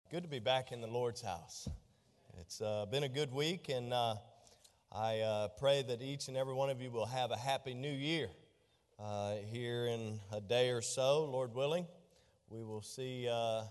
Good to be back in the Lord's house. It's been a good week, and I pray that each and every one of you will have a happy new year. Here in a day or so, Lord willing, we will see,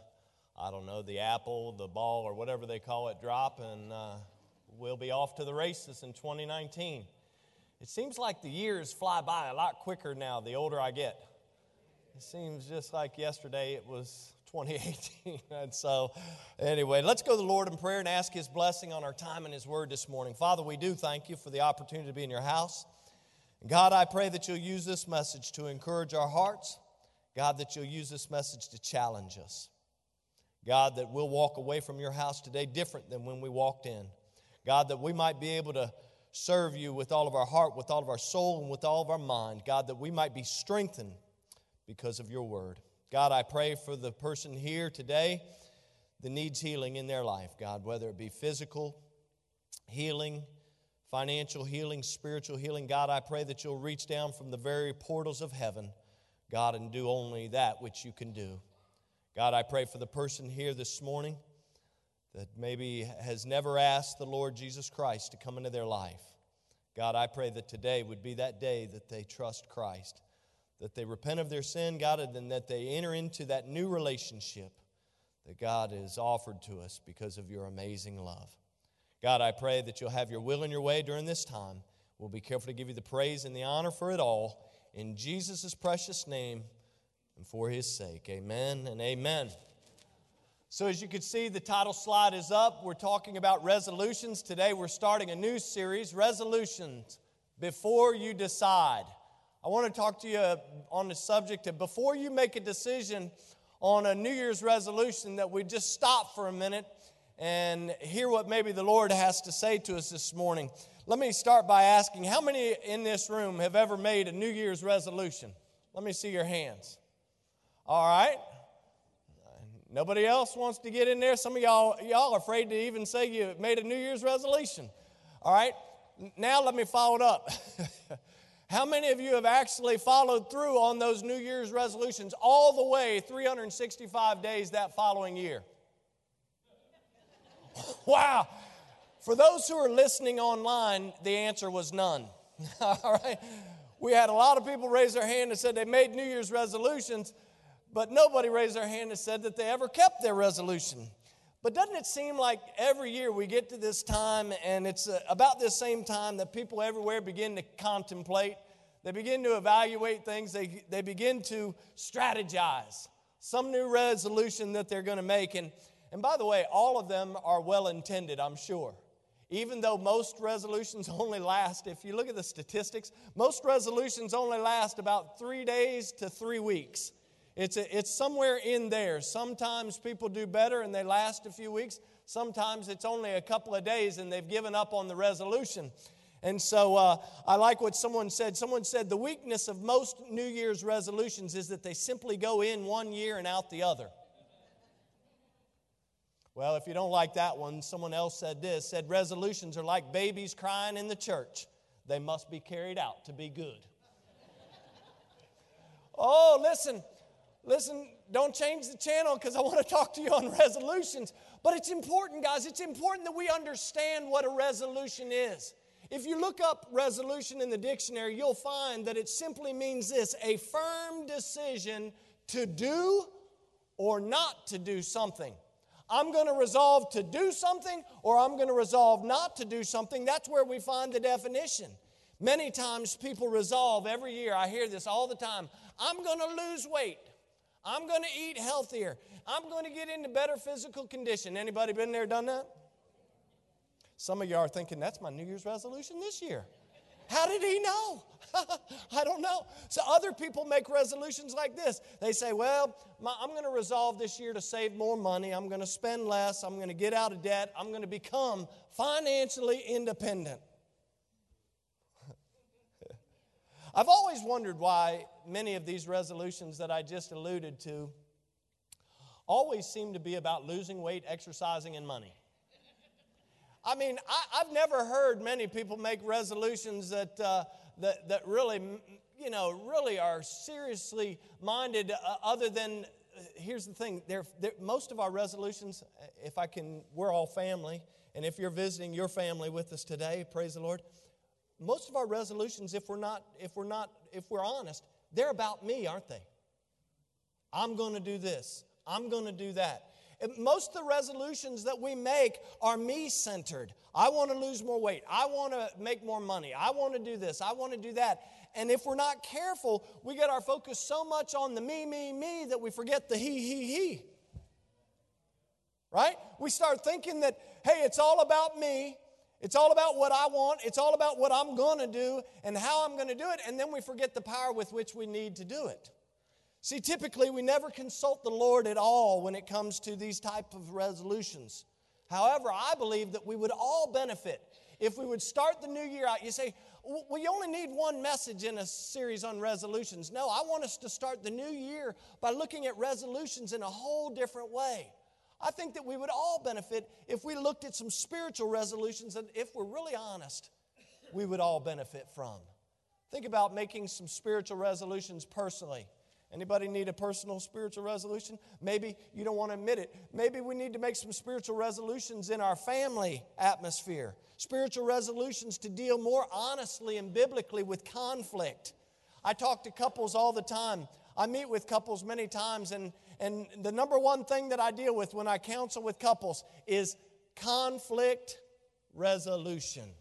the apple, the ball, or whatever they call it drop, and we'll be off to the races in 2019. It seems like the years fly by a lot quicker now the older I get. It seems just like yesterday it was 2018. And so, anyway, let's go to the Lord in prayer and ask His blessing on our time and His Word this morning. Father, we do thank You for the opportunity to be in Your house. God, I pray that You'll use this message to encourage our hearts. God, that You'll use this message to challenge us. God, that we'll walk away from Your house today different than when we walked in. God, that we might be able to serve You with all of our heart, with all of our soul, and with all of our mind. God, that we might be strengthened because of Your Word. God, I pray for the person here today that needs healing in their life, God, whether it be physical healing, financial healing, spiritual healing. God, I pray that You'll reach down from the very portals of heaven, God, and do only that which You can do. God, I pray for the person here this morning that maybe has never asked the Lord Jesus Christ to come into their life. God, I pray that today would be that day that they trust Christ, that they repent of their sin, God, and that they enter into that new relationship that God has offered to us because of Your amazing love. God, I pray that You'll have Your will and Your way during this time. We'll be careful to give You the praise and the honor for it all. In Jesus' precious name and for His sake, amen and amen. So as you can see, the title slide is up. We're talking about resolutions. Today we're starting a new series, Resolutions Before You Decide. I want to talk to you on the subject of before you make a decision on a New Year's resolution, that we just stop for a minute and hear what maybe the Lord has to say to us this morning. Let me start by asking, how many in this room have ever made a New Year's resolution? Let me see your hands. All right. Nobody else wants to get in there? Some of y'all are afraid to even say you made a New Year's resolution. All right. Now let me follow it up. How many of you have actually followed through on those New Year's resolutions all the way 365 days that following year? Wow. For those who are listening online, the answer was none. All right. We had a lot of people raise their hand and said they made New Year's resolutions, but nobody raised their hand and said that they ever kept their resolution. But doesn't it seem like every year we get to this time, and it's about this same time that people everywhere begin to contemplate, they begin to evaluate things, they begin to strategize some new resolution that they're going to make. And by the way, all of them are well-intended, I'm sure. Even though most resolutions only last, if you look at the statistics, most resolutions only last about 3 days to 3 weeks. It's somewhere in there. Sometimes people do better and they last a few weeks. Sometimes it's only a couple of days and they've given up on the resolution. And so I like what someone said. Someone said the weakness of most New Year's resolutions is that they simply go in one year and out the other. Well, if you don't like that one, someone else said this, said resolutions are like babies crying in the church. They must be carried out to be good. Oh, listen, don't change the channel because I want to talk to you on resolutions. But it's important, guys. It's important that we understand what a resolution is. If you look up resolution in the dictionary, you'll find that it simply means this: a firm decision to do or not to do something. I'm going to resolve to do something, or I'm going to resolve not to do something. That's where we find the definition. Many times people resolve every year. I hear this all the time. I'm going to lose weight. I'm going to eat healthier. I'm going to get into better physical condition. Anybody been there, done that? Some of you are thinking, that's my New Year's resolution this year. How did he know? I don't know. So other people make resolutions like this. They say, well, I'm going to resolve this year to save more money. I'm going to spend less. I'm going to get out of debt. I'm going to become financially independent. I've always wondered why many of these resolutions that I just alluded to always seem to be about losing weight, exercising, and money. I mean, I've never heard many people make resolutions that really, really are seriously minded other than here's the thing. Most of our resolutions, we're all family. And if you're visiting your family with us today, praise the Lord. Most of our resolutions, if we're honest, they're about me, aren't they? I'm going to do this. I'm going to do that. And most of the resolutions that we make are me-centered. I want to lose more weight. I want to make more money. I want to do this. I want to do that. And if we're not careful, we get our focus so much on the me that we forget the he. Right? We start thinking that, hey, it's all about me. It's all about what I want. It's all about what I'm going to do and how I'm going to do it. And then we forget the power with which we need to do it. See, typically we never consult the Lord at all when it comes to these type of resolutions. However, I believe that we would all benefit if we would start the new year out. You say, well, you only need one message in a series on resolutions. No, I want us to start the new year by looking at resolutions in a whole different way. I think that we would all benefit if we looked at some spiritual resolutions that, if we're really honest, we would all benefit from. Think about making some spiritual resolutions personally. Anybody need a personal spiritual resolution? Maybe you don't want to admit it. Maybe we need to make some spiritual resolutions in our family atmosphere. Spiritual resolutions to deal more honestly and biblically with conflict. I talk to couples all the time. I meet with couples many times, and the number one thing that I deal with when I counsel with couples is conflict resolution.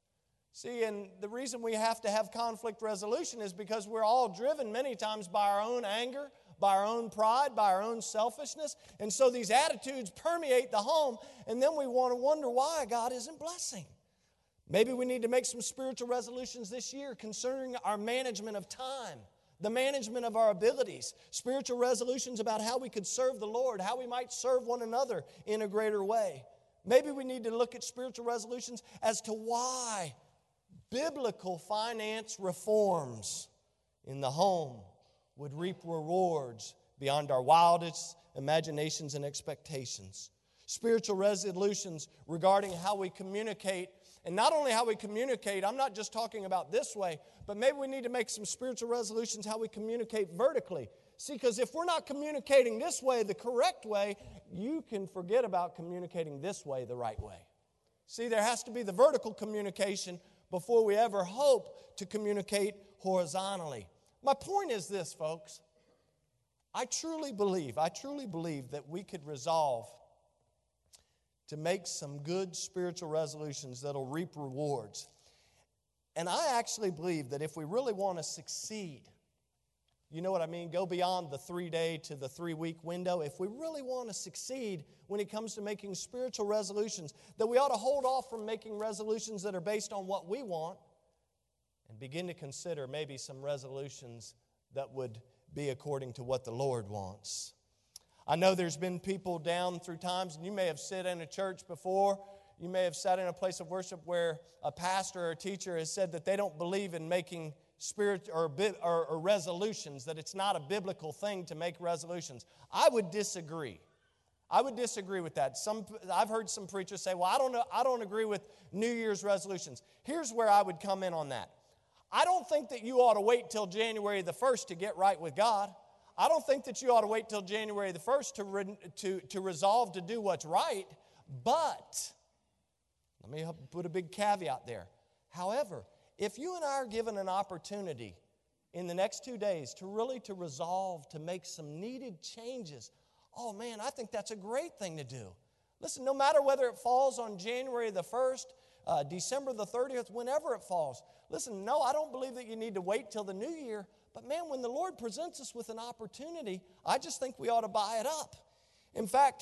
See, and the reason we have to have conflict resolution is because we're all driven many times by our own anger, by our own pride, by our own selfishness. And so these attitudes permeate the home, and then we want to wonder why God isn't blessing. Maybe we need to make some spiritual resolutions this year concerning our management of time, the management of our abilities, spiritual resolutions about how we could serve the Lord, how we might serve one another in a greater way. Maybe we need to look at spiritual resolutions as to why biblical finance reforms in the home would reap rewards beyond our wildest imaginations and expectations. Spiritual resolutions regarding how we communicate, and not only how we communicate, I'm not just talking about this way, but maybe we need to make some spiritual resolutions how we communicate vertically. See, because if we're not communicating this way, the correct way, you can forget about communicating this way, the right way. See, there has to be the vertical communication before we ever hope to communicate horizontally. My point is this, folks. I truly believe that we could resolve to make some good spiritual resolutions that'll reap rewards. And I actually believe that if we really want to succeed, you know what I mean? Go beyond the 3-day to the 3-week window. If we really want to succeed when it comes to making spiritual resolutions, that we ought to hold off from making resolutions that are based on what we want and begin to consider maybe some resolutions that would be according to what the Lord wants. I know there's been people down through times, and you may have sat in a church before. You may have sat in a place of worship where a pastor or a teacher has said that they don't believe in making spirit or resolutions, that it's not a biblical thing to make resolutions. I would disagree. I would disagree with that. I've heard some preachers say, well, I don't agree with New Year's resolutions. Here's where I would come in on that. I don't think that you ought to wait till January the 1st to get right with God. I don't think that you ought to wait till January the 1st to resolve to do what's right. But, let me put a big caveat there. However, if you and I are given an opportunity in the next 2 days to resolve to make some needed changes, oh man, I think that's a great thing to do. Listen, no matter whether it falls on January the 1st, December the 30th, whenever it falls, listen, no, I don't believe that you need to wait till the new year. But man, when the Lord presents us with an opportunity, I just think we ought to buy it up. In fact,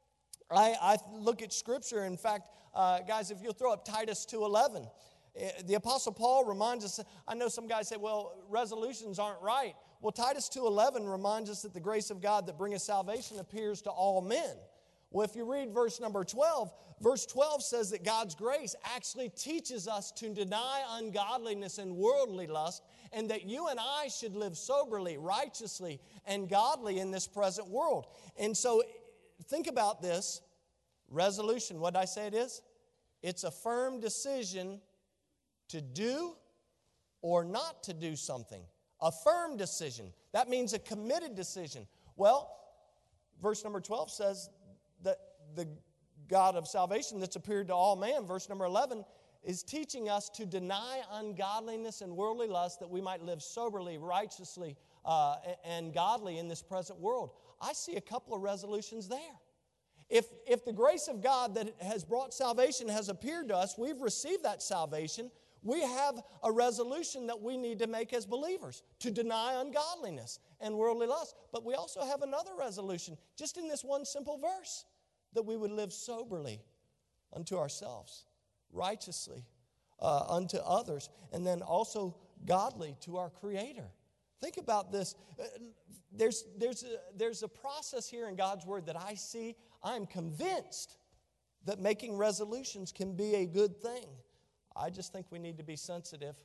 I look at Scripture. In fact, guys, if you'll throw up Titus 2:11, the Apostle Paul reminds us, I know some guys say, well, resolutions aren't right. Well, Titus 2:11 reminds us that the grace of God that bringeth salvation appears to all men. Well, if you read verse 12 says that God's grace actually teaches us to deny ungodliness and worldly lust, and that you and I should live soberly, righteously, and godly in this present world. And so, think about this. Resolution, what did I say it is? It's a firm decision to do or not to do something. A firm decision. That means a committed decision. Well, verse number 12 says that the God of salvation that's appeared to all man, verse number 11, is teaching us to deny ungodliness and worldly lust that we might live soberly, righteously, and godly in this present world. I see a couple of resolutions there. If the grace of God that has brought salvation has appeared to us, we've received that salvation, we have a resolution that we need to make as believers, to deny ungodliness and worldly lust. But we also have another resolution, just in this one simple verse, that we would live soberly unto ourselves, righteously unto others, and then also godly to our Creator. Think about this. There's a process here in God's Word that I see. I'm convinced that making resolutions can be a good thing. I just think we need to be sensitive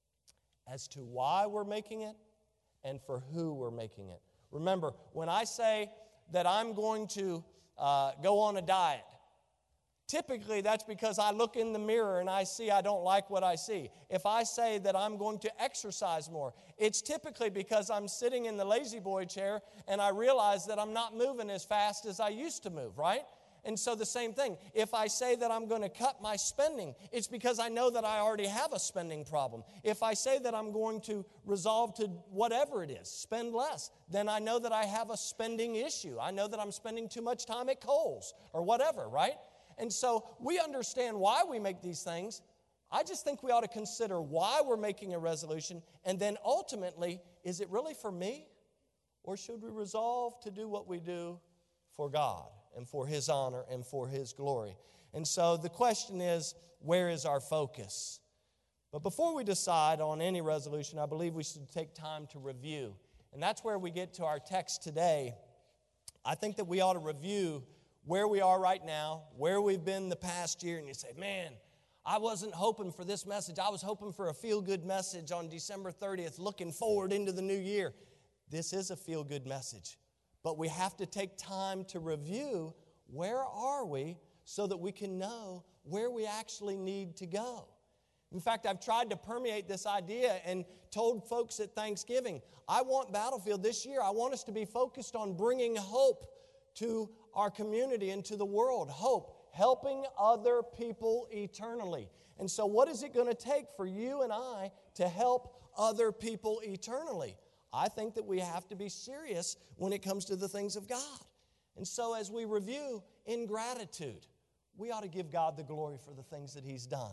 as to why we're making it and for who we're making it. Remember, when I say that I'm going to go on a diet, typically that's because I look in the mirror and I see I don't like what I see. If I say that I'm going to exercise more, it's typically because I'm sitting in the lazy boy chair and I realize that I'm not moving as fast as I used to move, right? And so the same thing, if I say that I'm going to cut my spending, it's because I know that I already have a spending problem. If I say that I'm going to resolve to whatever it is, spend less, then I know that I have a spending issue. I know that I'm spending too much time at Kohl's or whatever, right? And so we understand why we make these things. I just think we ought to consider why we're making a resolution, and then ultimately, is it really for me? Or should we resolve to do what we do for God and for His honor and for His glory? And so the question is, where is our focus? But before we decide on any resolution, I believe we should take time to review. And that's where we get to our text today. I think that we ought to review where we are right now, where we've been the past year, and you say, man, I wasn't hoping for this message. I was hoping for a feel-good message on December 30th, looking forward into the new year. This is a feel-good message, but we have to take time to review where are we so that we can know where we actually need to go. In fact, I've tried to permeate this idea and told folks at Thanksgiving, I want Battlefield this year, I want us to be focused on bringing hope to our community and to the world. Hope, helping other people eternally. And so what is it going to take for you and I to help other people eternally? I think that we have to be serious when it comes to the things of God. And so as we review in gratitude, we ought to give God the glory for the things that He's done.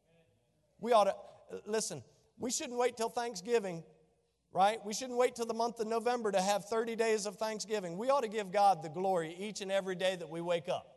We ought to, listen, we shouldn't wait till Thanksgiving, right? We shouldn't wait till the month of November to have 30 days of Thanksgiving. We ought to give God the glory each and every day that we wake up.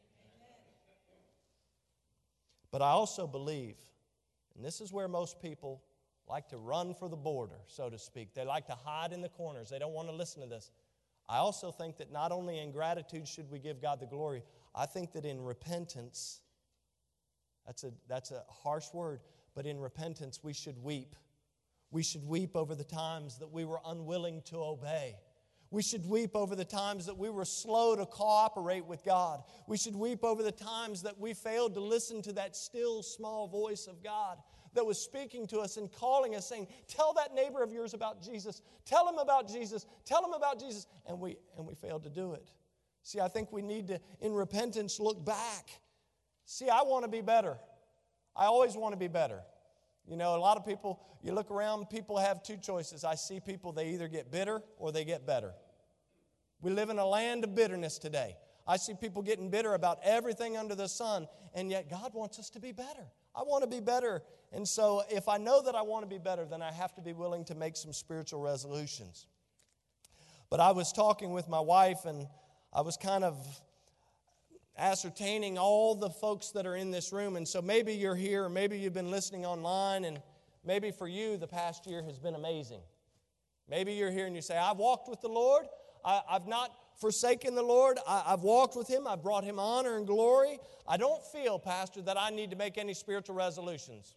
But I also believe, and this is where most people like to run for the border, so to speak. They like to hide in the corners. They don't want to listen to this. I also think that not only in gratitude should we give God the glory, I think that in repentance, that's a harsh word, but in repentance we should weep. We should weep over the times that we were unwilling to obey. We should weep over the times that we were slow to cooperate with God. We should weep over the times that we failed to listen to that still small voice of God that was speaking to us and calling us, saying, tell that neighbor of yours about Jesus. Tell him about Jesus. Tell him about Jesus. And we failed to do it. See, I think we need to, in repentance, look back. See, I want to be better. I always want to be better. You know, a lot of people, you look around, people have two choices. I see people, they either get bitter or they get better. We live in a land of bitterness today. I see people getting bitter about everything under the sun, and yet God wants us to be better. I want to be better. And so if I know that I want to be better, then I have to be willing to make some spiritual resolutions. But I was talking with my wife, and I was kind of ascertaining all the folks that are in this room. And so maybe you're here, or maybe you've been listening online, and maybe for you the past year has been amazing. Maybe you're here and you say, I've walked with the Lord. I've not forsaken the Lord. I've walked with Him. I've brought Him honor and glory. I don't feel, Pastor, that I need to make any spiritual resolutions.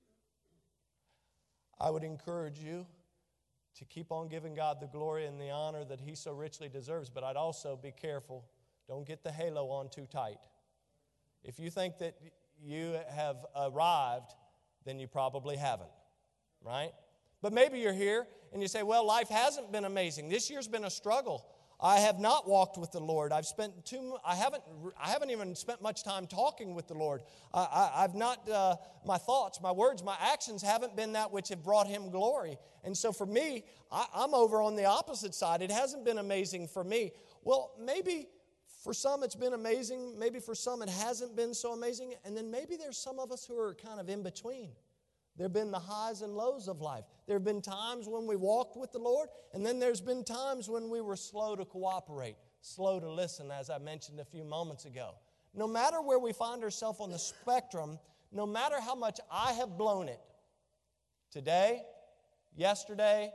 I would encourage you to keep on giving God the glory and the honor that He so richly deserves, but I'd also be careful. Don't get the halo on too tight. If you think that you have arrived, then you probably haven't, right? But maybe you're here and you say, well, life hasn't been amazing. This year's been a struggle. I have not walked with the Lord. I haven't even spent much time talking with the Lord. I've not, my thoughts, my words, my actions haven't been that which have brought Him glory. And so for me, I'm over on the opposite side. It hasn't been amazing for me. Well, maybe for some it's been amazing. Maybe for some it hasn't been so amazing. And then maybe there's some of us who are kind of in between. There have been the highs and lows of life. There have been times when we walked with the Lord, and then there's been times when we were slow to cooperate, slow to listen, as I mentioned a few moments ago. No matter where we find ourselves on the spectrum, no matter how much I have blown it, today, yesterday,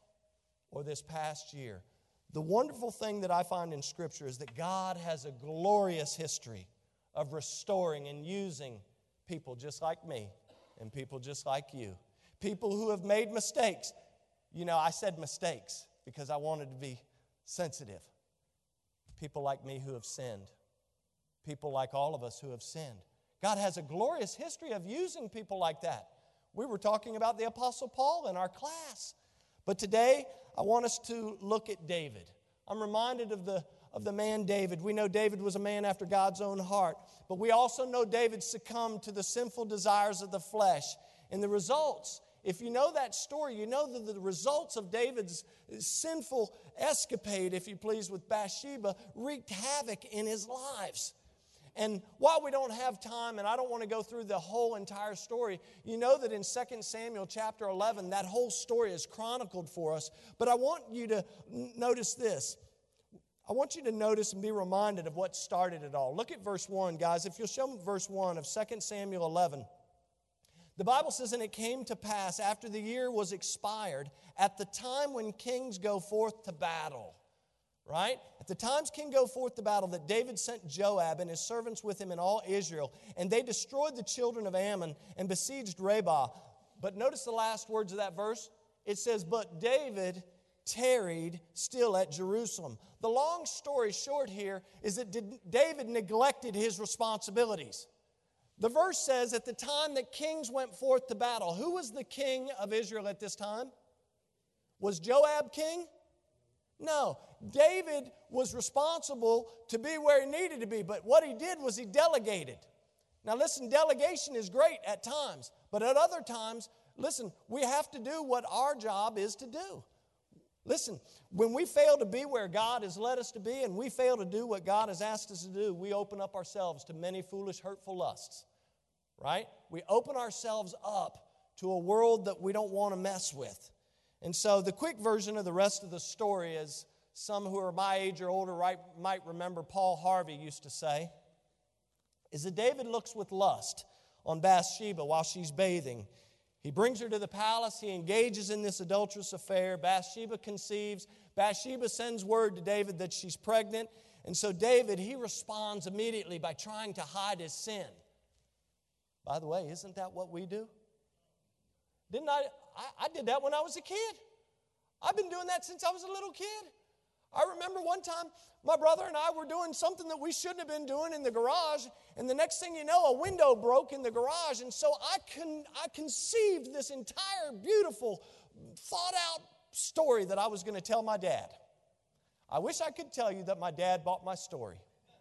or this past year, the wonderful thing that I find in Scripture is that God has a glorious history of restoring and using people just like me and people just like you. People who have made mistakes. You know, I said mistakes because I wanted to be sensitive. People like me who have sinned. People like all of us who have sinned. God has a glorious history of using people like that. We were talking about the Apostle Paul in our class. But today, I want us to look at David. I'm reminded of the man David. We know David was a man after God's own heart. But we also know David succumbed to the sinful desires of the flesh. And the results, if you know that story, you know that the results of David's sinful escapade, if you please, with Bathsheba, wreaked havoc in his lives. And while we don't have time, and I don't want to go through the whole entire story, you know that in 2 Samuel chapter 11, that whole story is chronicled for us. But I want you to notice this. I want you to notice and be reminded of what started it all. Look at verse 1, guys. If you'll show me verse 1 of 2 Samuel 11. The Bible says, "And it came to pass after the year was expired, at the time when kings go forth to battle." Right? At the times king go forth to battle, that David sent Joab and his servants with him and all Israel, and they destroyed the children of Ammon and besieged Rabbah. But notice the last words of that verse. It says, "But David tarried still at Jerusalem." The long story short here is that David neglected his responsibilities. The verse says, at the time that kings went forth to battle. Who was the king of Israel at this time? Was Joab king? No. David was responsible to be where he needed to be, but what he did was he delegated. Now listen, delegation is great at times, but at other times, listen, we have to do what our job is to do. Listen, when we fail to be where God has led us to be and we fail to do what God has asked us to do, we open up ourselves to many foolish, hurtful lusts, right? We open ourselves up to a world that we don't want to mess with. And so the quick version of the rest of the story, as some who are my age or older might remember Paul Harvey used to say, is that David looks with lust on Bathsheba while she's bathing. He brings her to the palace. He engages in this adulterous affair. Bathsheba conceives. Bathsheba sends word to David that she's pregnant. And so David, he responds immediately by trying to hide his sin. By the way, isn't that what we do? Didn't I did that when I was a kid. I've been doing that since I was a little kid. I remember one time my brother and I were doing something that we shouldn't have been doing in the garage, and the next thing you know, a window broke in the garage, and so I conceived this entire beautiful, thought-out story that I was going to tell my dad. I wish I could tell you that my dad bought my story.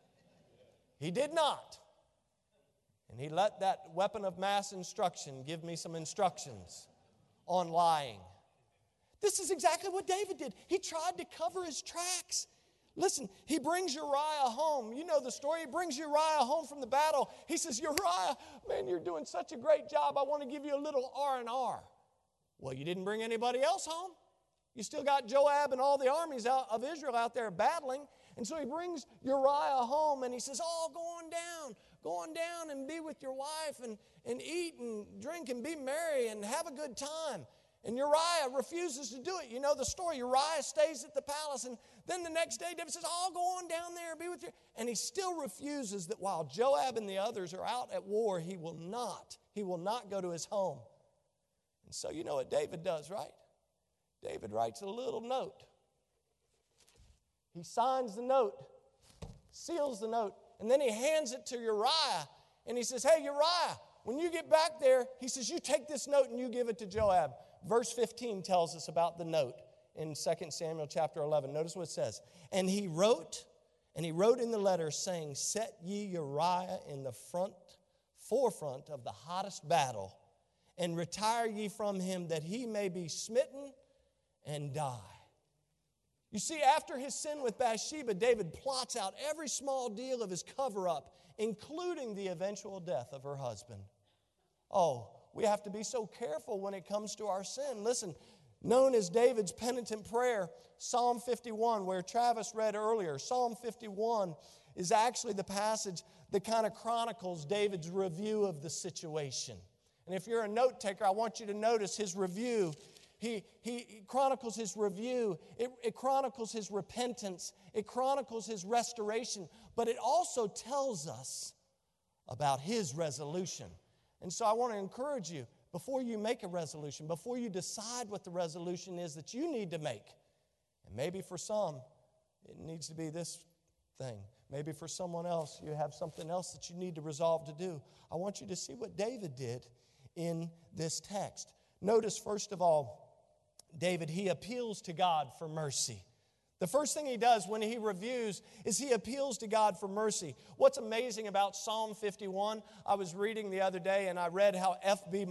He did not. And he let that weapon of mass instruction give me some instructions on lying. This is exactly what David did. He tried to cover his tracks. Listen, he brings Uriah home. You know the story. He brings Uriah home from the battle. He says, "Uriah, man, you're doing such a great job. I want to give you a little R&R. Well, you didn't bring anybody else home. You still got Joab and all the armies of Israel out there battling. And so he brings Uriah home and he says, go on down and be with your wife and eat and drink and be merry and have a good time. And Uriah refuses to do it. You know the story. Uriah stays at the palace, and then the next day David says, go on down there and be with you. And he still refuses that while Joab and the others are out at war, he will not go to his home. And so you know what David does, right? David writes a little note. He signs the note, seals the note, and then he hands it to Uriah. And he says, "Hey, Uriah, when you get back there," he says, "you take this note and you give it to Joab." Verse 15 tells us about the note. in 2 Samuel chapter 11. Notice what it says. And he wrote in the letter saying, set ye Uriah in the forefront of the hottest battle, and retire ye from him, that he may be smitten and die. You see, after his sin with Bathsheba, David plots out every small deal of his cover-up, including the eventual death of her husband. Oh, we have to be so careful when it comes to our sin. Listen, known as David's penitent prayer, Psalm 51, where Travis read earlier, Psalm 51 is actually the passage that kind of chronicles David's review of the situation. And if you're a note taker, I want you to notice his review. He chronicles his review. It chronicles his repentance. It chronicles his restoration. But it also tells us about his resolution. And so I want to encourage you, before you make a resolution, before you decide what the resolution is that you need to make, and maybe for some, it needs to be this thing. Maybe for someone else, you have something else that you need to resolve to do. I want you to see what David did in this text. Notice, first of all, David, he appeals to God for mercy. The first thing he does when he reviews is he appeals to God for mercy. What's amazing about Psalm 51, I was reading the other day and I read how F.B.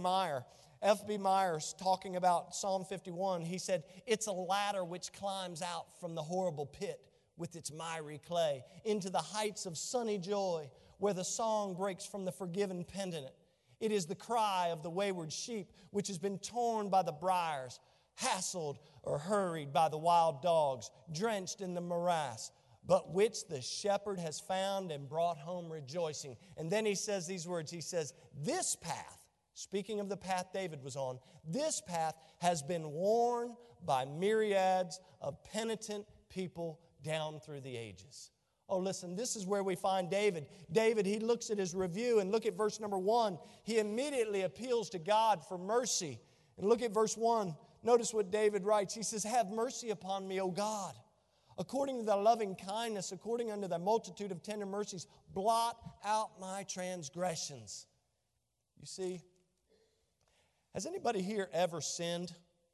Meyer's talking about Psalm 51, he said, it's a ladder which climbs out from the horrible pit with its miry clay into the heights of sunny joy where the song breaks from the forgiven penitent. It is the cry of the wayward sheep which has been torn by the briars, hassled or hurried by the wild dogs, drenched in the morass, but which the shepherd has found and brought home rejoicing. And then he says these words, he says, this path, speaking of the path David was on, this path has been worn by myriads of penitent people down through the ages. Oh, listen, this is where we find David. David, he looks at his review and look at verse number 1. He immediately appeals to God for mercy. And look at verse 1. Notice what David writes. He says, have mercy upon me, O God. According to thy loving kindness, according unto thy multitude of tender mercies, blot out my transgressions. You see, has anybody here ever sinned?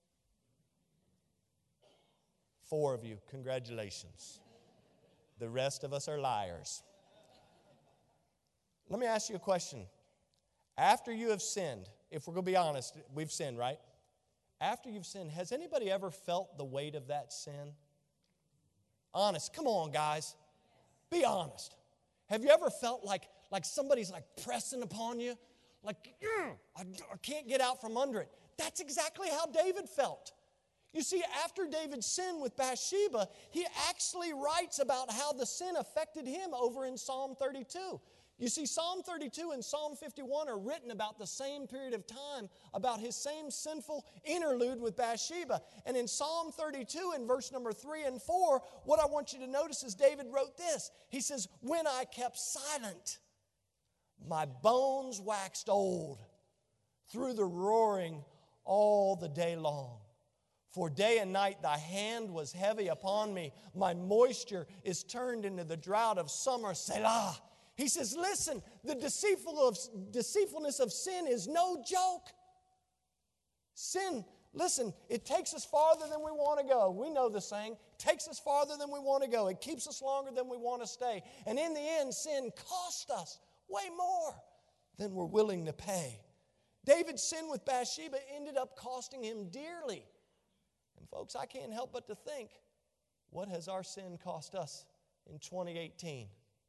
4 of you, congratulations. The rest of us are liars. Let me ask you a question. After you have sinned, if we're going to be honest, we've sinned, right? After you've sinned, has anybody ever felt the weight of that sin? Honest, come on, guys. Be honest. Have you ever felt like somebody's like pressing upon you? Like, I can't get out from under it. That's exactly how David felt. You see, after David's sin with Bathsheba, he actually writes about how the sin affected him over in Psalm 32. You see, Psalm 32 and Psalm 51 are written about the same period of time, about his same sinful interlude with Bathsheba. And in Psalm 32, in verse number 3 and 4, what I want you to notice is David wrote this. He says, when I kept silent, my bones waxed old through the roaring all the day long. For day and night thy hand was heavy upon me. My moisture is turned into the drought of summer. Selah. He says, listen, the deceitfulness of sin is no joke. Sin, listen, it takes us farther than we want to go. We know the saying, it takes us farther than we want to go. It keeps us longer than we want to stay. And in the end, sin cost us way more than we're willing to pay. David's sin with Bathsheba ended up costing him dearly. And folks, I can't help but to think, what has our sin cost us in 2018?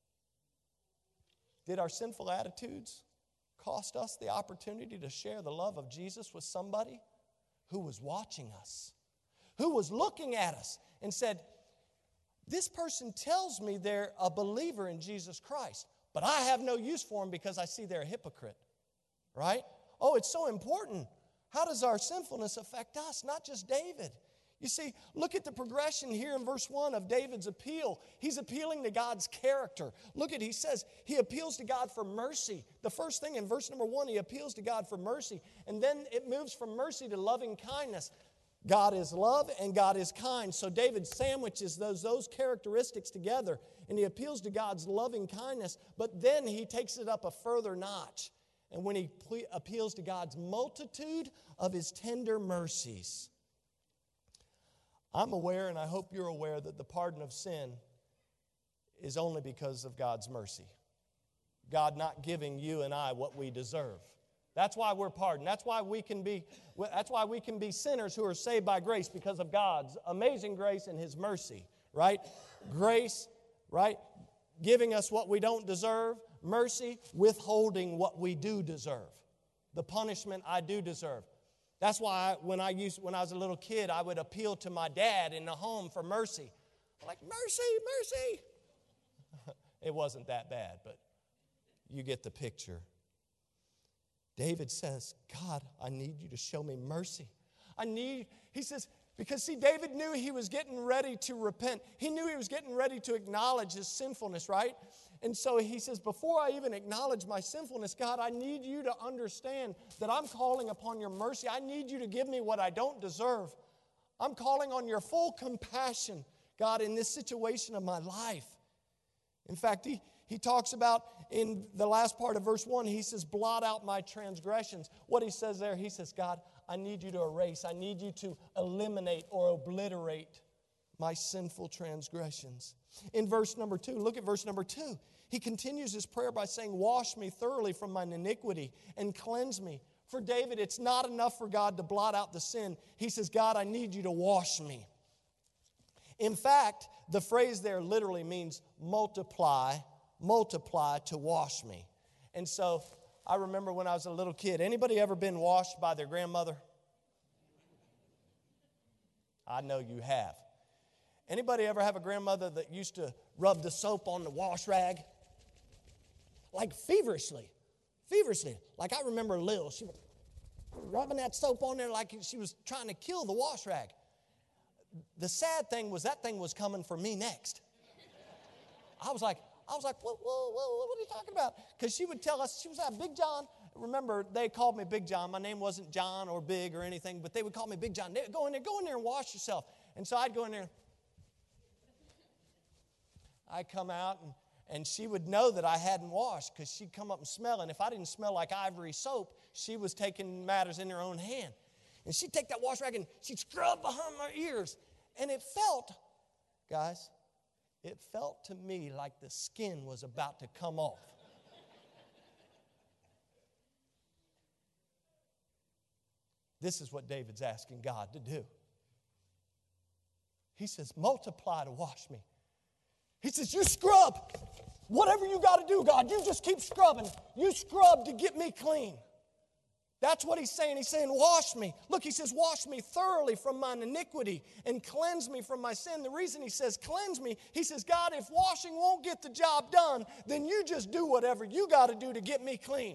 Did our sinful attitudes cost us the opportunity to share the love of Jesus with somebody who was watching us, who was looking at us and said, this person tells me they're a believer in Jesus Christ, but I have no use for them because I see they're a hypocrite, right? Oh, it's so important. How does our sinfulness affect us? Not just David. You see, look at the progression here in verse 1 of David's appeal. He's appealing to God's character. Look at, he says, he appeals to God for mercy. The first thing in verse number 1, he appeals to God for mercy. And then it moves from mercy to loving kindness. God is love and God is kind. So David sandwiches those characteristics together. And he appeals to God's loving kindness. But then he takes it up a further notch. And when he appeals to God's multitude of his tender mercies. I'm aware, and I hope you're aware, that the pardon of sin is only because of God's mercy. God not giving you and I what we deserve. That's why we're pardoned. That's why we can be sinners who are saved by grace, because of God's amazing grace and His mercy, right? Grace, right? Giving us what we don't deserve. Mercy, withholding what we do deserve. The punishment I do deserve. That's why when I was a little kid, I would appeal to my dad in the home for mercy. Like, mercy, mercy. It wasn't that bad, but you get the picture. David says, God, I need you to show me mercy. He says, because see, David knew he was getting ready to repent. He knew he was getting ready to acknowledge his sinfulness, right? And so he says, before I even acknowledge my sinfulness, God, I need you to understand that I'm calling upon your mercy. I need you to give me what I don't deserve. I'm calling on your full compassion, God, in this situation of my life. In fact, he talks about in the last part of verse 1, he says, blot out my transgressions. What he says there, he says, God, I need you to erase. I need you to eliminate or obliterate my sinful transgressions. In verse number 2, look at verse number 2. He continues his prayer by saying, wash me thoroughly from mine iniquity and cleanse me. For David, it's not enough for God to blot out the sin. He says, God, I need you to wash me. In fact, the phrase there literally means multiply to wash me. And so I remember when I was a little kid, anybody ever been washed by their grandmother? I know you have. Anybody ever have a grandmother that used to rub the soap on the wash rag? Like feverishly. Like I remember Lil, she was rubbing that soap on there like she was trying to kill the wash rag. The sad thing was that thing was coming for me next. I was like, what are you talking about? Because she would tell us, she was at Big John. Remember, they called me Big John. My name wasn't John or Big or anything, but they would call me Big John. They'd go in there and wash yourself. And so I'd go in there. I'd come out, and she would know that I hadn't washed because she'd come up and smell. And if I didn't smell like ivory soap, she was taking matters in her own hand. And she'd take that wash rag and she'd scrub behind my ears. And it felt, guys, to me like the skin was about to come off. This is what David's asking God to do. He says, multiply to wash me. He says, you scrub. Whatever you got to do, God, you just keep scrubbing. You scrub to get me clean. That's what he's saying. He's saying, wash me. Look, he says, wash me thoroughly from mine iniquity and cleanse me from my sin. The reason he says cleanse me, he says, God, if washing won't get the job done, then you just do whatever you got to do to get me clean.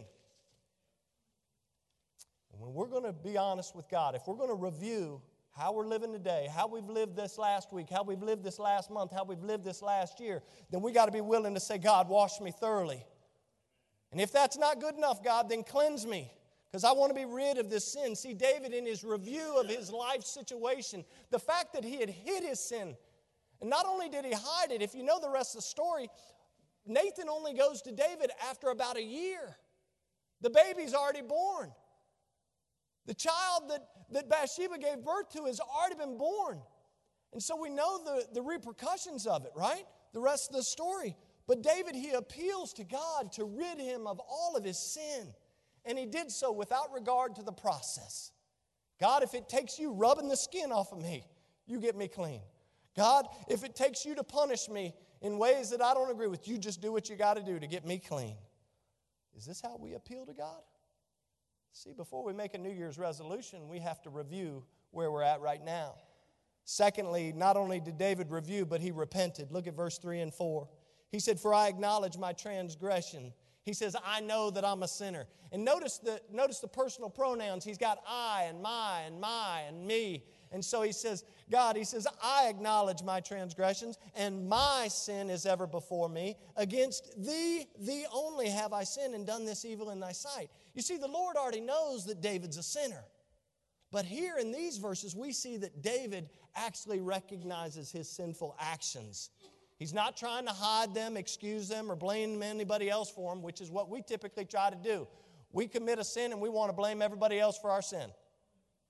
And when we're going to be honest with God, if we're going to review how we're living today, how we've lived this last week, how we've lived this last month, how we've lived this last year, then we got to be willing to say, God, wash me thoroughly. And if that's not good enough, God, then cleanse me. Because I want to be rid of this sin. See, David, in his review of his life situation, the fact that he had hid his sin, and not only did he hide it, if you know the rest of the story, Nathan only goes to David after about a year. The baby's already born. The child that Bathsheba gave birth to has already been born. And so we know the repercussions of it, right? The rest of the story. But David, he appeals to God to rid him of all of his sin. And he did so without regard to the process. God, if it takes you rubbing the skin off of me, you get me clean. God, if it takes you to punish me in ways that I don't agree with, you just do what you got to do to get me clean. Is this how we appeal to God? See, before we make a New Year's resolution, we have to review where we're at right now. Secondly, not only did David review, but he repented. Look at verse 3 and 4. He said, for I acknowledge my transgression. He says, I know that I'm a sinner. And notice the personal pronouns. He's got I and my and me. And so he says, God, he says, I acknowledge my transgressions, and my sin is ever before me. Against thee only have I sinned and done this evil in thy sight. You see, the Lord already knows that David's a sinner. But here in these verses, we see that David actually recognizes his sinful actions. He's not trying to hide them, excuse them, or blame anybody else for them, which is what we typically try to do. We commit a sin and we want to blame everybody else for our sin.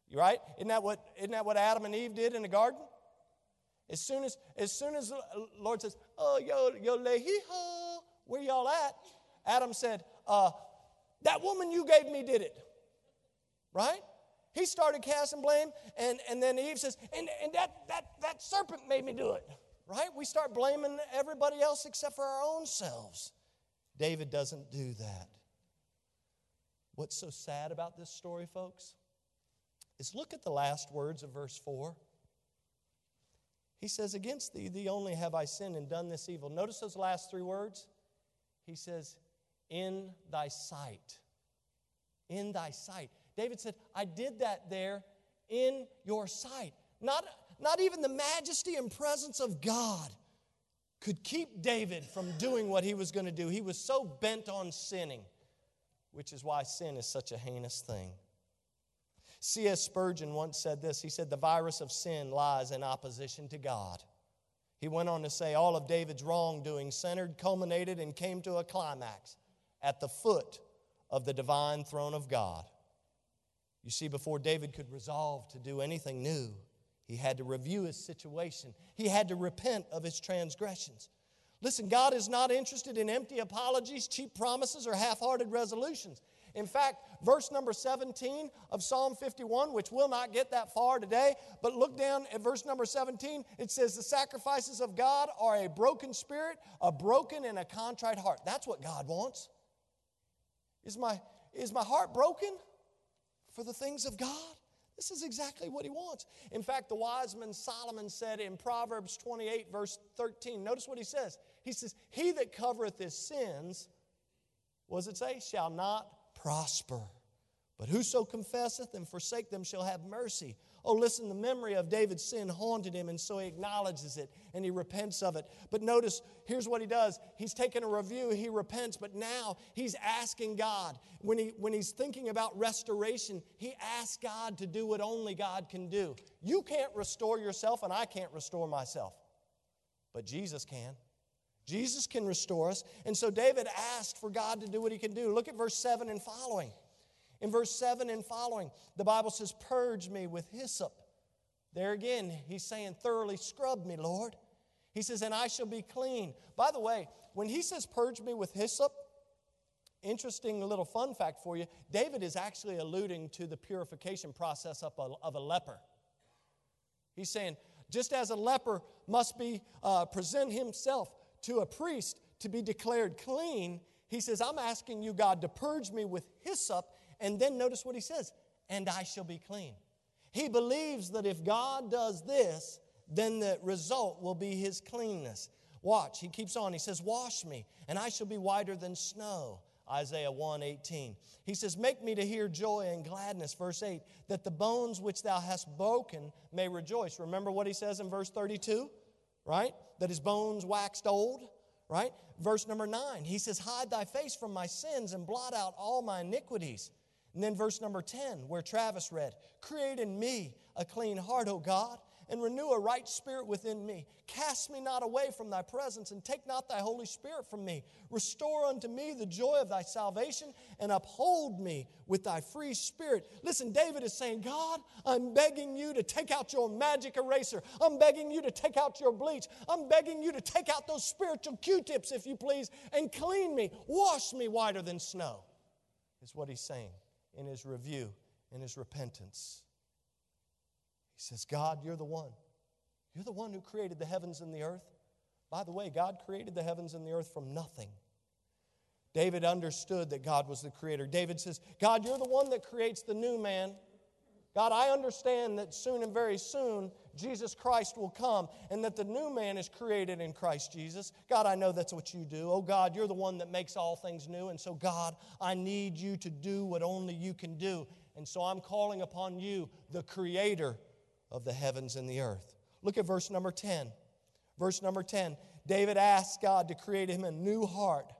Right? Isn't that what Adam and Eve did in the garden? As soon as the Lord says, "Oh, yo lehi-ho, where y'all at?" Adam said, "That woman you gave me did it." Right? He started casting blame, and then Eve says, and that serpent made me do it. Right? We start blaming everybody else except for our own selves. David doesn't do that. What's so sad about this story, folks, is look at the last words of verse 4. He says, "Against thee only have I sinned and done this evil." Notice those last three words. He says, "In thy sight." In thy sight. David said, I did that there in your sight. Not even the majesty and presence of God could keep David from doing what he was going to do. He was so bent on sinning, which is why sin is such a heinous thing. C.S. Spurgeon once said this. He said, "The virus of sin lies in opposition to God." He went on to say, all of David's wrongdoing centered, culminated, and came to a climax at the foot of the divine throne of God. You see, before David could resolve to do anything new, he had to review his situation. He had to repent of his transgressions. Listen, God is not interested in empty apologies, cheap promises, or half-hearted resolutions. In fact, verse number 17 of Psalm 51, which we'll not get that far today, but look down at verse number 17. It says, "The sacrifices of God are a broken spirit, a broken and a contrite heart." That's what God wants. Is my heart broken for the things of God? This is exactly what he wants. In fact, the wise man Solomon said in Proverbs 28, verse 13, notice what he says. He says, "He that covereth his sins," what does it say? "Shall not prosper. But whoso confesseth and forsake them shall have mercy." Oh, listen, the memory of David's sin haunted him, and so he acknowledges it and he repents of it. But notice, here's what he does. He's taken a review, he repents, but now he's asking God. When he's thinking about restoration, he asks God to do what only God can do. You can't restore yourself, and I can't restore myself. But Jesus can. Jesus can restore us. And so David asked for God to do what he can do. Look at verse 7 and following. In verse 7 and following, the Bible says, "Purge me with hyssop." There again, he's saying, thoroughly scrub me, Lord. He says, "and I shall be clean." By the way, when he says, "Purge me with hyssop," interesting little fun fact for you, David is actually alluding to the purification process of a leper. He's saying, just as a leper must be present himself to a priest to be declared clean, he says, I'm asking you, God, to purge me with hyssop. And then notice what he says, "and I shall be clean." He believes that if God does this, then the result will be his cleanness. Watch, he keeps on. He says, "Wash me, and I shall be whiter than snow." Isaiah 1:18. He says, "Make me to hear joy and gladness," verse 8, "that the bones which thou hast broken may rejoice." Remember what he says in verse 32, right? That his bones waxed old, right? Verse number 9, he says, "Hide thy face from my sins and blot out all my iniquities." And then verse number 10, where Travis read, "Create in me a clean heart, O God, and renew a right spirit within me. Cast me not away from thy presence, and take not thy Holy Spirit from me. Restore unto me the joy of thy salvation, and uphold me with thy free spirit." Listen, David is saying, God, I'm begging you to take out your magic eraser. I'm begging you to take out your bleach. I'm begging you to take out those spiritual Q-tips, if you please, and clean me. Wash me whiter than snow, is what he's saying in his review, in his repentance. He says, God, you're the one. You're the one who created the heavens and the earth. By the way, God created the heavens and the earth from nothing. David understood that God was the creator. David says, God, you're the one that creates the new man. God, I understand that soon and very soon, Jesus Christ will come and that the new man is created in Christ Jesus. God, I know that's what you do. Oh, God, you're the one that makes all things new. And so, God, I need you to do what only you can do. And so I'm calling upon you, the creator of the heavens and the earth. Look at verse number 10. Verse number 10, David asked God to create him a new heart.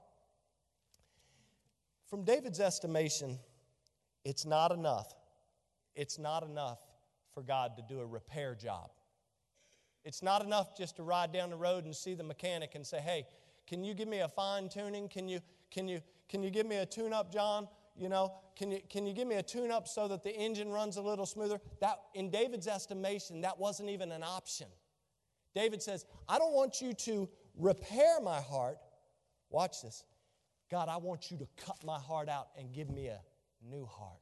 From David's estimation, it's not enough. It's not enough for God to do a repair job. It's not enough just to ride down the road and see the mechanic and say, hey, can you give me a fine tuning? Can you give me a tune-up, John? can you give me a tune-up so that the engine runs a little smoother? That, in David's estimation, that wasn't even an option. David says, I don't want you to repair my heart. Watch this. God, I want you to cut my heart out and give me a new heart.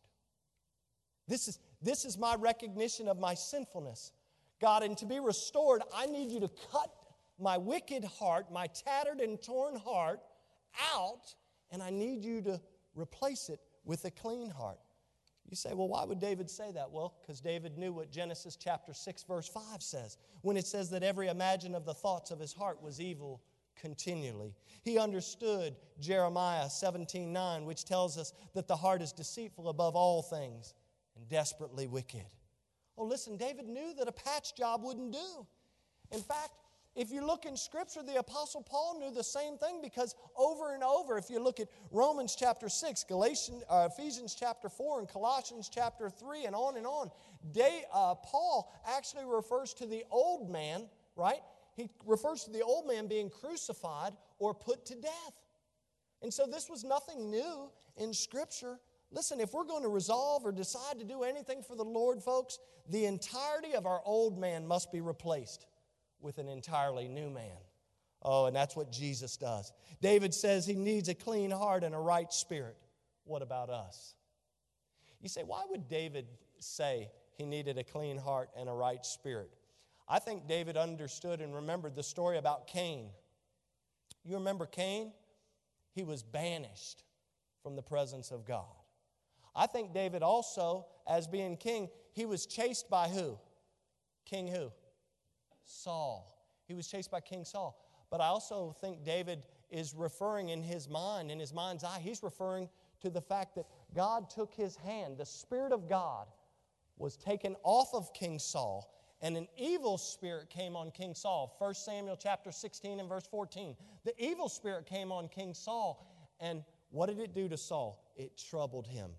This is my recognition of my sinfulness. God, and to be restored, I need you to cut my wicked heart, my tattered and torn heart out, and I need you to replace it with a clean heart. You say, well, why would David say that? Well, because David knew what Genesis chapter 6, verse 5 says, when it says that every imagine of the thoughts of his heart was evil continually. He understood Jeremiah 17:9, which tells us that the heart is deceitful above all things and desperately wicked. Oh, listen, David knew that a patch job wouldn't do. In fact, if you look in Scripture, the Apostle Paul knew the same thing, because over and over, if you look at Romans chapter 6, Ephesians chapter 4, and Colossians chapter 3, and on, Paul actually refers to the old man, right? He refers to the old man being crucified or put to death. And so this was nothing new in Scripture. Listen, if we're going to resolve or decide to do anything for the Lord, folks, the entirety of our old man must be replaced with an entirely new man. Oh, and that's what Jesus does. David says he needs a clean heart and a right spirit. What about us? You say, why would David say he needed a clean heart and a right spirit? I think David understood and remembered the story about Cain. You remember Cain? He was banished from the presence of God. I think David also, as being king, he was chased by who? King who? Saul. He was chased by King Saul. But I also think David is referring in his mind's eye, he's referring to the fact that God took his hand. The Spirit of God was taken off of King Saul, and an evil spirit came on King Saul. 1 Samuel chapter 16 and verse 14. The evil spirit came on King Saul, and what did it do to Saul? It troubled him.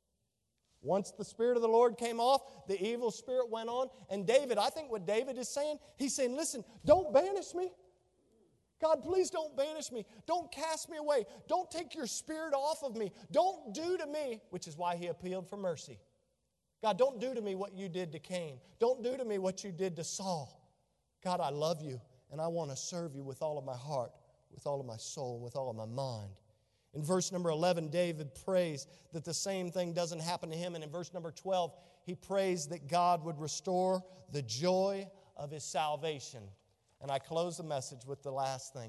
Once the Spirit of the Lord came off, the evil spirit went on. And David, I think what David is saying, he's saying, listen, don't banish me. God, please don't banish me. Don't cast me away. Don't take your Spirit off of me. Don't do to me, which is why he appealed for mercy. God, don't do to me what you did to Cain. Don't do to me what you did to Saul. God, I love you, and I want to serve you with all of my heart, with all of my soul, with all of my mind. In verse number 11, David prays that the same thing doesn't happen to him. And in verse number 12, he prays that God would restore the joy of his salvation. And I close the message with the last thing.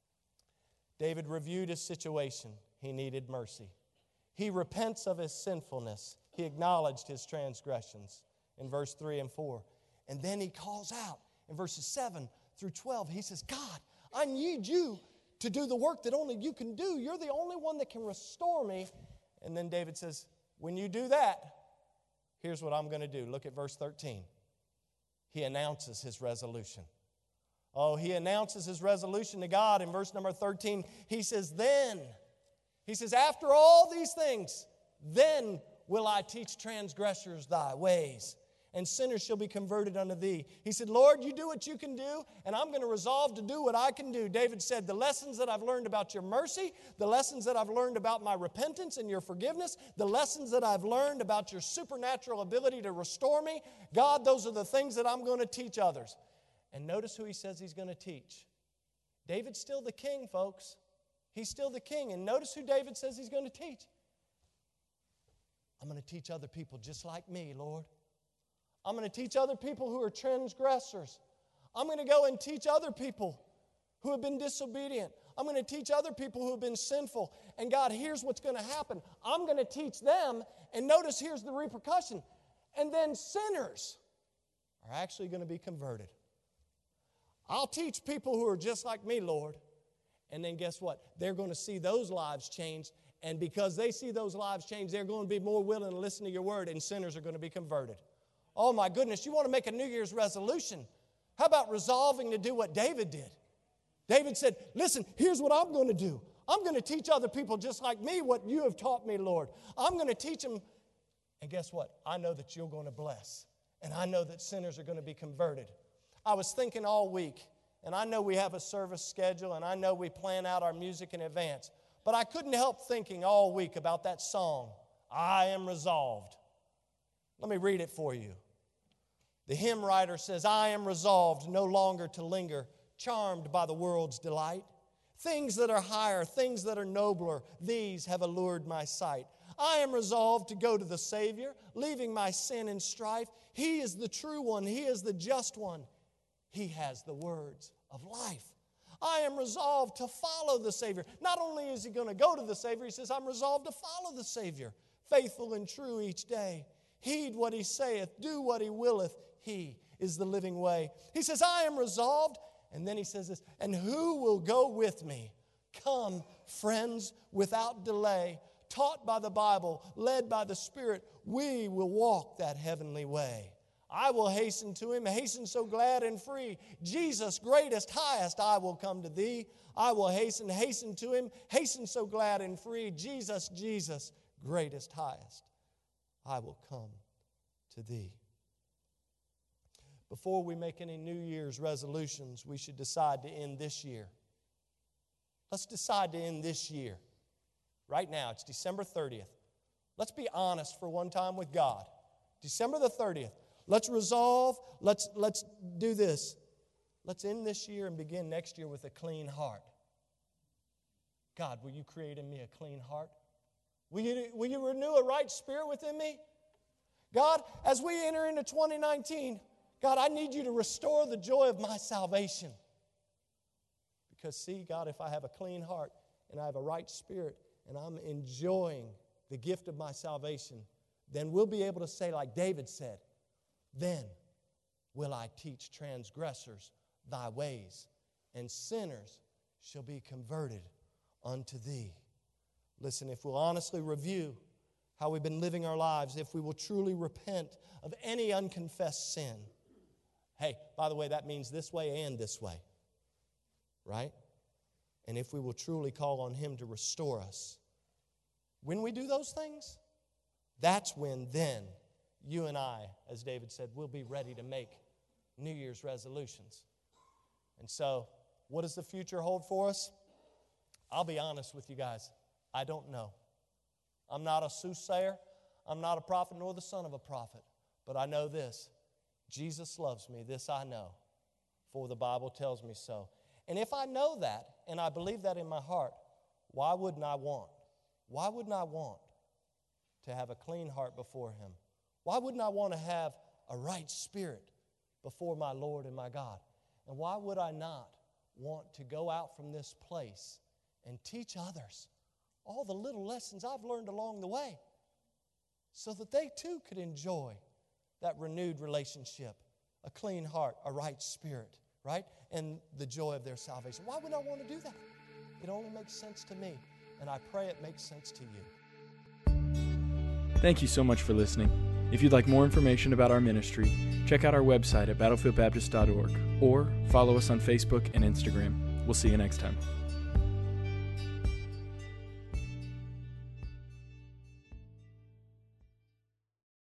David reviewed his situation. He needed mercy. He repents of his sinfulness. He acknowledged his transgressions in verse 3 and 4. And then he calls out in verses 7 through 12. He says, God, I need you to do the work that only you can do. You're the only one that can restore me. And then David says, when you do that, here's what I'm going to do. Look at verse 13. He announces his resolution. Oh, he announces his resolution to God in verse number 13. He says, after all these things, then will I teach transgressors thy ways, and sinners shall be converted unto thee. He said, Lord, you do what you can do, and I'm going to resolve to do what I can do. David said, the lessons that I've learned about your mercy, the lessons that I've learned about my repentance and your forgiveness, the lessons that I've learned about your supernatural ability to restore me, God, those are the things that I'm going to teach others. And notice who he says he's going to teach. David's still the king, folks. He's still the king. And notice who David says he's going to teach. I'm going to teach other people just like me, Lord. I'm going to teach other people who are transgressors. I'm going to go and teach other people who have been disobedient. I'm going to teach other people who have been sinful. And God, here's what's going to happen. I'm going to teach them, and notice here's the repercussion. And then sinners are actually going to be converted. I'll teach people who are just like me, Lord. And then guess what? They're going to see those lives changed. And because they see those lives change, they're going to be more willing to listen to your word, and sinners are going to be converted. Oh my goodness, you want to make a New Year's resolution. How about resolving to do what David did? David said, listen, here's what I'm going to do. I'm going to teach other people just like me what you have taught me, Lord. I'm going to teach them. And guess what? I know that you're going to bless. And I know that sinners are going to be converted. I was thinking all week, and I know we have a service schedule, and I know we plan out our music in advance. But I couldn't help thinking all week about that song I am resolved. Let me read it for you. The hymn writer says, I am resolved no longer to linger, charmed by the world's delight. Things that are higher, things that are nobler, these have allured my sight. I am resolved to go to the Savior, leaving my sin and strife. He is the true one. He is the just one. He has the words of life. I am resolved to follow the Savior. Not only is he going to go to the Savior, he says, I'm resolved to follow the Savior, faithful and true each day. Heed what he saith, do what he willeth. He is the living way. He says, I am resolved. And then he says this, and who will go with me? Come, friends, without delay. Taught by the Bible, led by the Spirit, we will walk that heavenly way. I will hasten to him, hasten so glad and free. Jesus, greatest, highest, I will come to thee. I will hasten to him, hasten so glad and free. Jesus, Jesus, greatest, highest, I will come to thee. Before we make any New Year's resolutions, we should decide to end this year. Let's decide to end this year. Right now, it's December 30th. Let's be honest for one time with God. December the 30th. Let's resolve, let's do this. Let's end this year and begin next year with a clean heart. God, will you create in me a clean heart? Will you renew a right spirit within me? God, as we enter into 2019, God, I need you to restore the joy of my salvation. Because see, God, if I have a clean heart and I have a right spirit and I'm enjoying the gift of my salvation, then we'll be able to say like David said, then will I teach transgressors thy ways, and sinners shall be converted unto thee. Listen, if we'll honestly review how we've been living our lives, if we will truly repent of any unconfessed sin, hey, by the way, that means this way and this way, right? And if we will truly call on him to restore us, when we do those things, that's when then you and I, as David said, will be ready to make New Year's resolutions. And so, what does the future hold for us? I'll be honest with you guys, I don't know. I'm not a soothsayer. I'm not a prophet nor the son of a prophet. But I know this. Jesus loves me. This I know, for the Bible tells me so. And if I know that, and I believe that in my heart, why wouldn't I want? Why wouldn't I want to have a clean heart before him? Why wouldn't I want to have a right spirit before my Lord and my God? And why would I not want to go out from this place and teach others all the little lessons I've learned along the way so that they too could enjoy that renewed relationship, a clean heart, a right spirit, right? And the joy of their salvation. Why would I want to do that? It only makes sense to me, and I pray it makes sense to you. Thank you so much for listening. If you'd like more information about our ministry, check out our website at battlefieldbaptist.org or follow us on Facebook and Instagram. We'll see you next time.